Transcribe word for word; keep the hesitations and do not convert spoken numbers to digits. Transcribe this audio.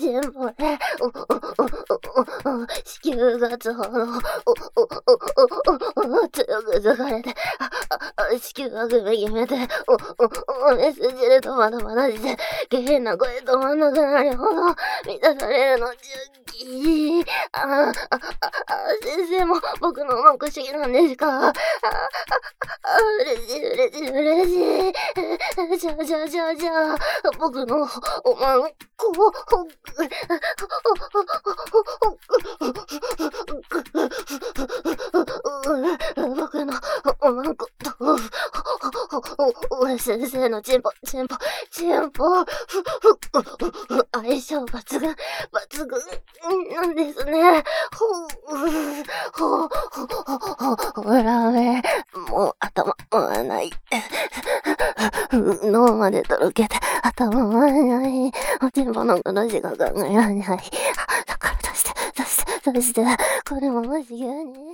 チンポで、お、お、お、お、お、お、子宮がつほど、お、お、お、お、お、強くつかれて、あ、あ、子宮がグメギメで、お、お、お、メス汁とまとまらじて、下品な声止まんなくなるほど、満たされるの純喜。あ、あ、あ、あ、先生も僕の目視なんですか？あ、あ、あ、嬉しい、嬉しい、嬉しい。じゃあ、じゃあ、じゃあ、じゃあ、僕のおまんこを、僕のおまんこと、俺先生のチンポ、チンポ、チンポ、相性抜群、抜群なんですね。ほう、ほう、ほう、ほらめ、もう頭回らない。脳までとろけて頭回らない。おちんぽのことしか考えられない。だから出して、出して、出して、これももし急に。